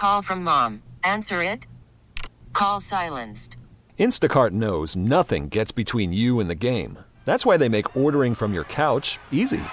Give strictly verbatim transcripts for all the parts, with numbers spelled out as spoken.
Call from mom. Answer it. Call silenced. Instacart knows nothing gets between you and the game. That's why they make ordering from your couch easy.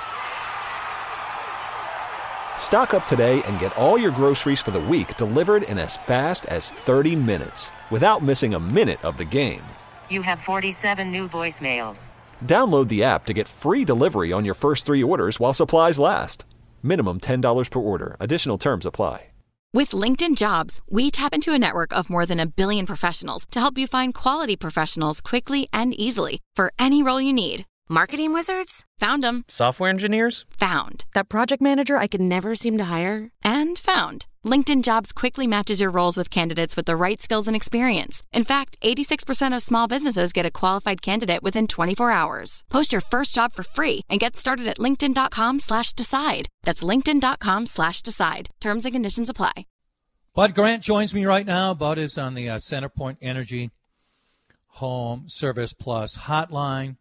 Stock up today and get all your groceries for the week delivered in as fast as thirty minutes without missing a minute of the game. You have forty-seven new voicemails. Download the app to get free delivery on your first three orders while supplies last. Minimum ten dollars per order. Additional terms apply. With LinkedIn Jobs, we tap into a network of more than a billion professionals to help you find quality professionals quickly and easily for any role you need. Marketing wizards? Found them. Software engineers? Found. That project manager I could never seem to hire? And found. LinkedIn Jobs quickly matches your roles with candidates with the right skills and experience. In fact, eighty-six percent of small businesses get a qualified candidate within twenty-four hours. Post your first job for free and get started at linkedin.com slash decide. That's linkedin.com slash decide. Terms and conditions apply. Bud Grant joins me right now. Bud is on the uh, Centerpoint Energy Home Service Plus hotline.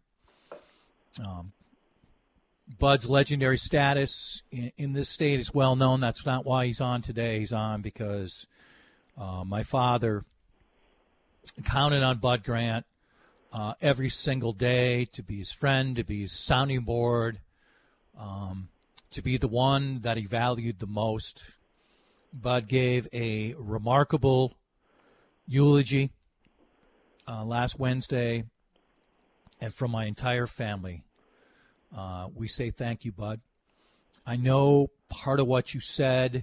Um, Bud's legendary status in, in this state is well known. That's not why he's on today. He's on because uh, my father counted on Bud Grant uh, every single day to be his friend, to be his sounding board, um, to be the one that he valued the most. Bud gave a remarkable eulogy uh, last Wednesday, and from my entire family, Uh, we say thank you, Bud. I know part of what you said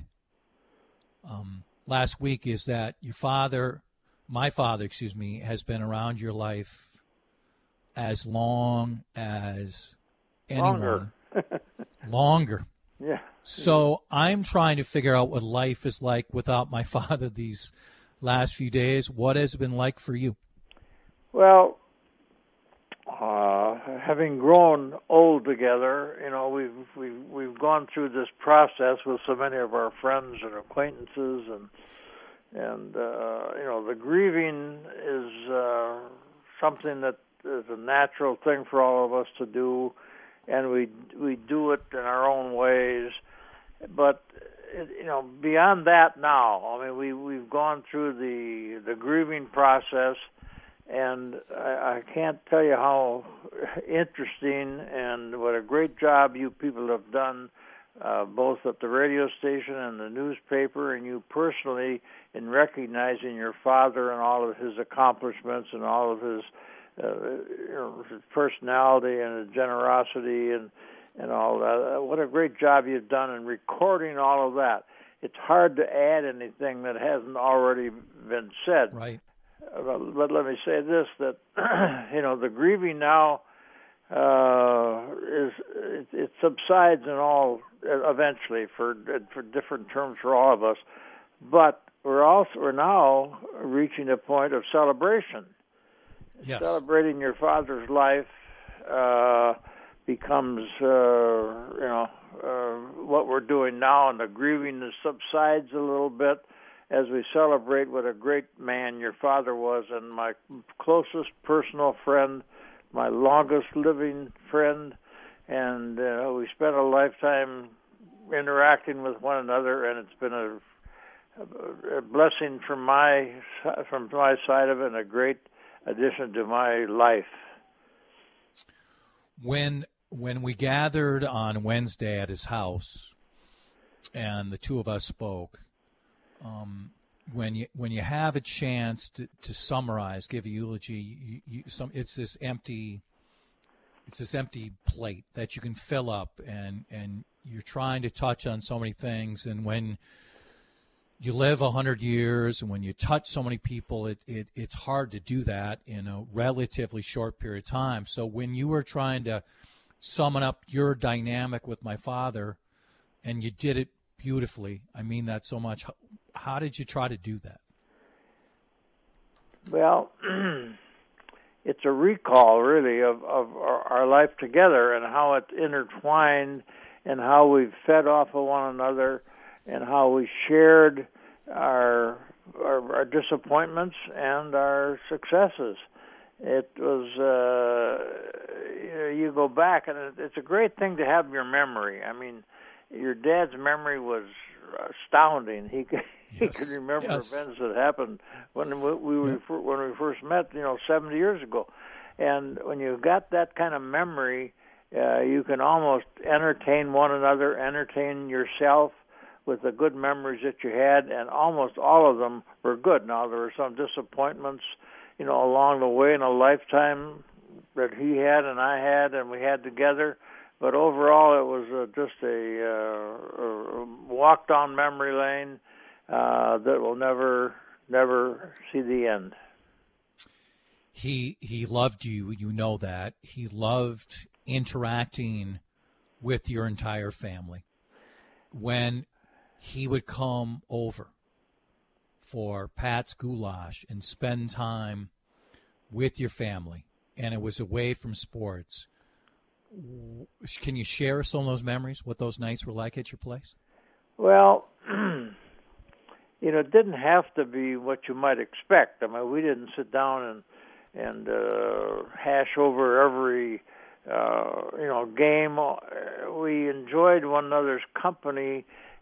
um, last week is that your father, my father, excuse me, has been around your life as long as anyone. Longer. Longer. Yeah. So I'm trying to figure out what life is like without my father these last few days. What has it been like for you? Well, Uh, having grown old together, you know, we've we've we've gone through this process with so many of our friends and acquaintances, and and uh, you know, the grieving is uh, something that is a natural thing for all of us to do, and we we do it in our own ways. But it, you know, beyond that, now, I mean, we we've gone through the the grieving process. And I, I can't tell you how interesting and what a great job you people have done, uh, both at the radio station and the newspaper, and you personally, in recognizing your father and all of his accomplishments and all of his, uh, you know, his personality and his generosity and, and all that. What a great job you've done in recording all of that. It's hard to add anything that hasn't already been said. Right. But let me say this, that, you know, the grieving now uh, is, it, it subsides in all, eventually, for for different terms for all of us. But we're also, we're now reaching a point of celebration. Yes. Celebrating your father's life uh, becomes, uh, you know, uh, what we're doing now, and the grieving subsides a little bit as we celebrate what a great man your father was, and my closest personal friend, my longest living friend, and uh, we spent a lifetime interacting with one another, and it's been a, a blessing from my from my side of it, and a great addition to my life. When when we gathered on Wednesday at his house, and the two of us spoke, Um, when you when you have a chance to, to summarize, give a eulogy, you, you, some it's this empty, it's this empty plate that you can fill up, and, and you're trying to touch on so many things. And when you live a hundred years, and when you touch so many people, it, it it's hard to do that in a relatively short period of time. So when you were trying to summon up your dynamic with my father, and you did it beautifully, I mean that so much. How did you try to do that? Well, it's a recall, really, of, of our, our life together and how it's intertwined and how we've fed off of one another and how we shared our our, our disappointments and our successes. It was, uh, you know, you go back, and it's a great thing to have your memory. I mean, your dad's memory was astounding. He could, yes. he could remember yes. events that happened when we, we yeah. were, when we first met, you know, seventy years ago. And when you've got that kind of memory, uh, you can almost entertain one another, entertain yourself with the good memories that you had, and almost all of them were good. Now, there were some disappointments, you know, along the way in a lifetime that he had and I had and we had together. But overall, it was uh, just a, uh, a walk down memory lane uh, that will never, never see the end. He he loved you. You know that. He loved interacting with your entire family. When he would come over for Pat's Goulash and spend time with your family, and it was away from sports. Can you share some of those memories, what those nights were like at your place? Well, you know, it didn't have to be what you might expect. I mean, we didn't sit down and and uh, hash over every, uh, you know, game. We enjoyed one another's company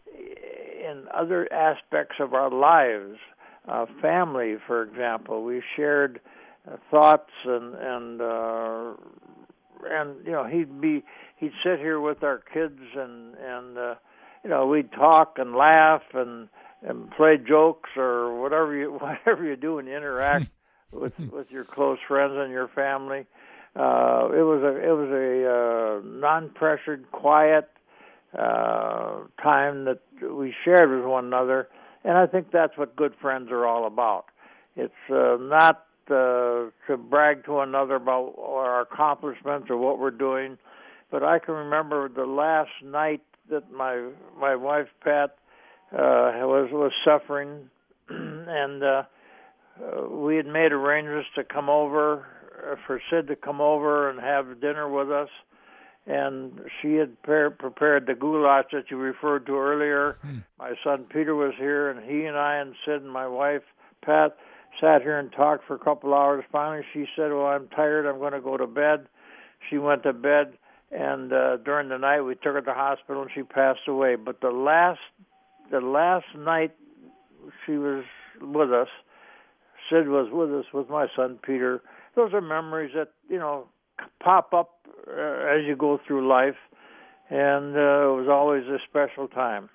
in other aspects of our lives. Uh, family, for example, we shared uh, thoughts and and uh, and you know he'd be he'd sit here with our kids and and uh, you know we'd talk and laugh and and play jokes or whatever you whatever you do and interact with with your close friends and your family. Uh, it was a it was a uh, non-pressured, quiet uh, time that we shared with one another, and I think that's what good friends are all about. It's uh, not uh, to brag to another about our accomplishments or what we're doing, but I can remember the last night that my my wife Pat uh, was was suffering, and uh, uh, we had made arrangements to come over, uh, for Sid to come over and have dinner with us. And she had pre- prepared the goulash that you referred to earlier. Hmm. My son Peter was here, and he and I and Sid and my wife Pat sat here and talked for a couple hours. Finally, she said, "Well, I'm tired. I'm going to go to bed." She went to bed, and uh, during the night we took her to the hospital, and she passed away. But the last, the last night she was with us, Sid was with us with my son Peter. Those are memories that you know pop up Uh, as you go through life, and uh, it was always a special time.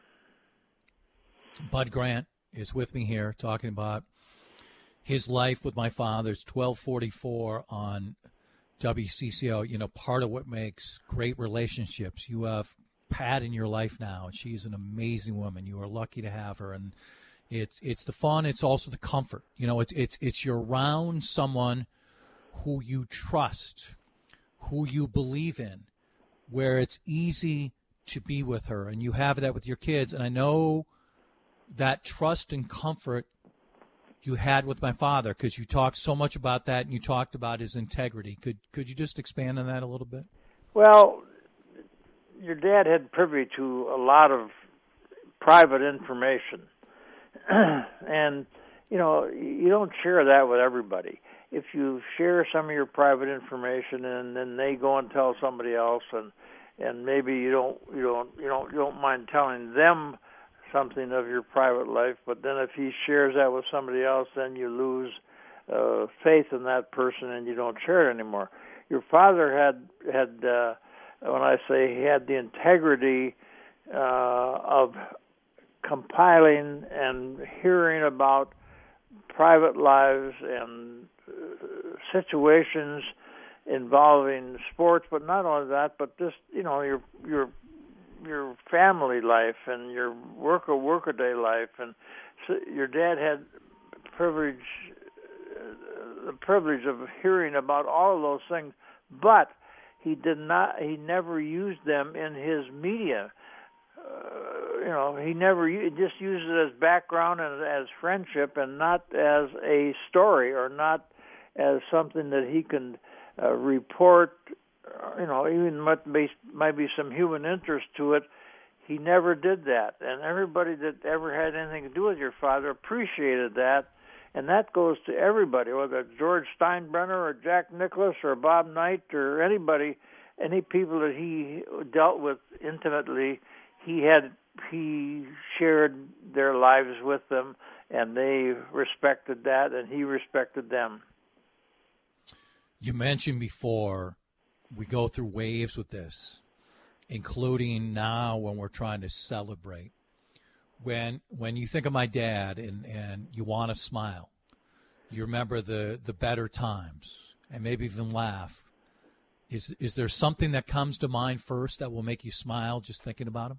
Bud Grant is with me here talking about his life with my father. It's twelve forty-four on W C C O. You know, part of what makes great relationships, you have Pat in your life now, and she's an amazing woman. You are lucky to have her, and it's it's the fun. It's also the comfort. You know, it's it's it's you're around someone who you trust, who you believe in, where it's easy to be with her, and you have that with your kids. And I know that trust and comfort you had with my father, because you talked so much about that, and you talked about his integrity. Could could you just expand on that a little bit? Well, your dad had privy to a lot of private information, and you know you don't share that with everybody. If you share some of your private information and then they go and tell somebody else, and and maybe you don't you don't you don't you don't mind telling them something of your private life, but then if he shares that with somebody else, then you lose uh, faith in that person and you don't share it anymore. Your father had had uh, when I say he had the integrity uh, of compiling and hearing about private lives and situations involving sports, but not only that, but just you know your your your family life and your work or workaday life, and so your dad had privilege uh, the privilege of hearing about all of those things, but he did not he never used them in his media. Uh, you know, he never he just used it as background and as friendship, and not as a story or not as something that he can uh, report, you know, even might be, might be some human interest to it. He never did that. And everybody that ever had anything to do with your father appreciated that. And that goes to everybody, whether it's George Steinbrenner or Jack Nicklaus or Bob Knight or anybody, any people that he dealt with intimately, he had he shared their lives with them, and they respected that, and he respected them. You mentioned before we go through waves with this, including now when we're trying to celebrate. When when you think of my dad and, and you want to smile, you remember the, the better times and maybe even laugh. Is is there something that comes to mind first that will make you smile just thinking about him?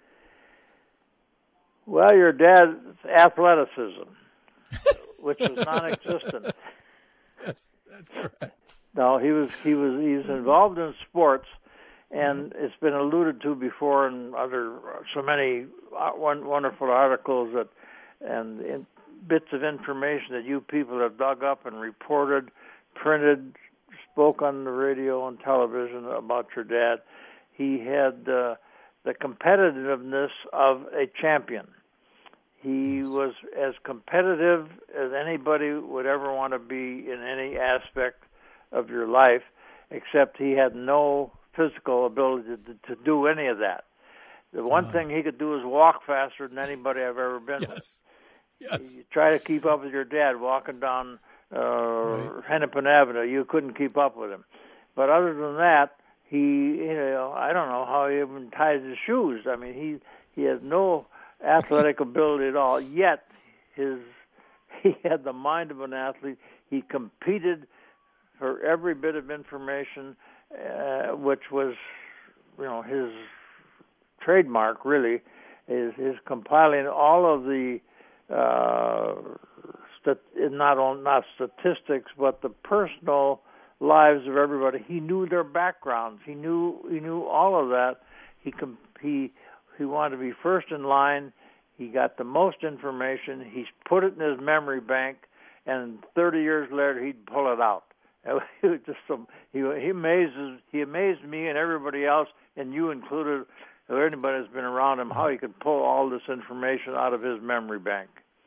Well, your dad's athleticism, which was non-existent. Yes, that's correct. No, he was he was he's involved in sports, and it's been alluded to before in other so many wonderful articles that and in bits of information that you people have dug up and reported, printed, spoke on the radio and television about your dad. He had uh, the competitiveness of a champion. He was as competitive as anybody would ever want to be in any aspect of your life, except he had no physical ability to, to do any of that. The one uh, thing he could do is walk faster than anybody I've ever been yes. with. Yes. You try to keep up with your dad walking down uh, right. Hennepin Avenue. You couldn't keep up with him. But other than that, he, you know, I don't know how he even ties his shoes. I mean, he he has no athletic ability at all. Yet, his he had the mind of an athlete. He competed for every bit of information, uh, which was, you know, his trademark. Really, is his compiling all of the. Uh, stat- not on not statistics, but the personal lives of everybody. He knew their backgrounds. He knew he knew all of that. He com- he he wanted to be first in line. He got the most information. He put it in his memory bank, and thirty years later, he'd pull it out. It was just some, he he amazes he amazed me and everybody else, and you included, or anybody that's been around him, how he could pull all this information out of his memory bank.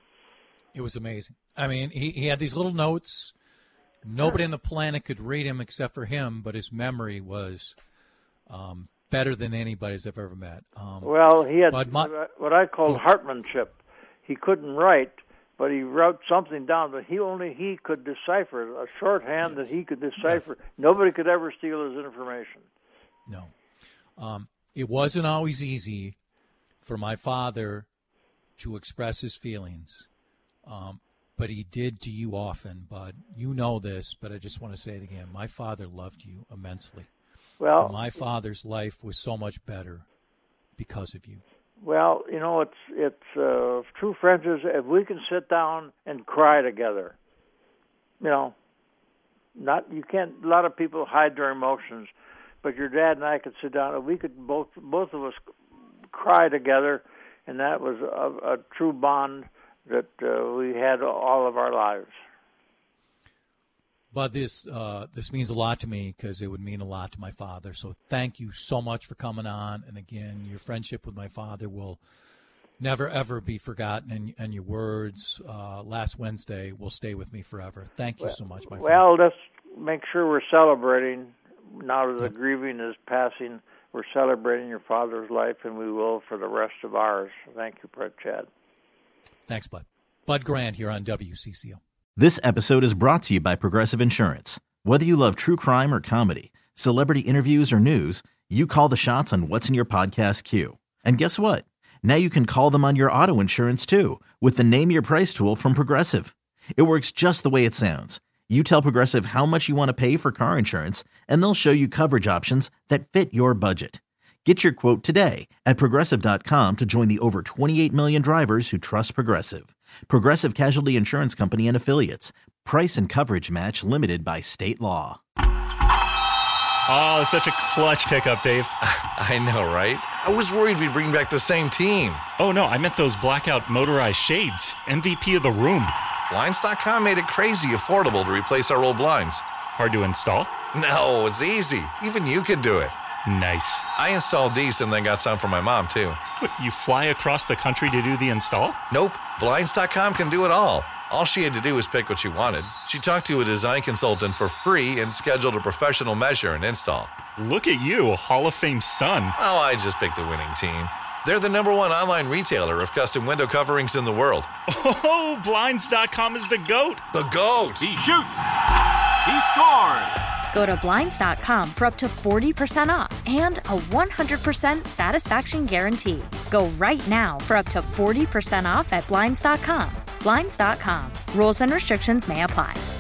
It was amazing. I mean, he, he had these little notes. Nobody on the planet could read him except for him, but his memory was um, better than anybody's I've ever met. Um, well, he had my, what I call heartmanship. He couldn't write, but he wrote something down that he only he could decipher, a shorthand yes. that he could decipher. Yes. Nobody could ever steal his information. No. Um, it wasn't always easy for my father to express his feelings. Um, but he did to you often, Bud. You know this, but I just want to say it again. My father loved you immensely. Well, and my father's life was so much better because of you. Well, you know, it's it's uh, true friends. If we can sit down and cry together, you know, not you can't. A lot of people hide their emotions, but your dad and I could sit down and we could both both of us cry together, and that was a, a true bond that uh, we had all of our lives. But this uh, this means a lot to me because it would mean a lot to my father. So thank you so much for coming on. And again, your friendship with my father will never, ever be forgotten. And, and your words uh, last Wednesday will stay with me forever. Thank you well, so much, my friend. Well, let's make sure we're celebrating. Now that the yep. grieving is passing, we're celebrating your father's life, and we will for the rest of ours. Thank you, Brett Chad. Thanks, Bud. Bud Grant here on W C C O. This episode is brought to you by Progressive Insurance. Whether you love true crime or comedy, celebrity interviews or news, you call the shots on what's in your podcast queue. And guess what? Now you can call them on your auto insurance too with the Name Your Price tool from Progressive. It works just the way it sounds. You tell Progressive how much you want to pay for car insurance, and they'll show you coverage options that fit your budget. Get your quote today at Progressive dot com to join the over twenty-eight million drivers who trust Progressive. Progressive Casualty Insurance Company and Affiliates. Price and coverage match limited by state law. Oh, it's such a clutch pickup, Dave. I know, right? I was worried we'd bring back the same team. Oh, no, I meant those blackout motorized shades. M V P of the room. Blinds dot com made it crazy affordable to replace our old blinds. Hard to install? No, it's easy. Even you could do it. Nice. I installed these and then got some for my mom, too. What, you fly across the country to do the install? Nope. Blinds dot com can do it all. All she had to do was pick what she wanted. She talked to a design consultant for free and scheduled a professional measure and install. Look at you, a Hall of Fame son. Oh, I just picked the winning team. They're the number one online retailer of custom window coverings in the world. Oh, Blinds dot com is the GOAT. The GOAT! He shoots! He scores! Go to Blinds dot com for up to forty percent off and a one hundred percent satisfaction guarantee. Go right now for up to forty percent off at Blinds dot com. Blinds dot com. Rules and restrictions may apply.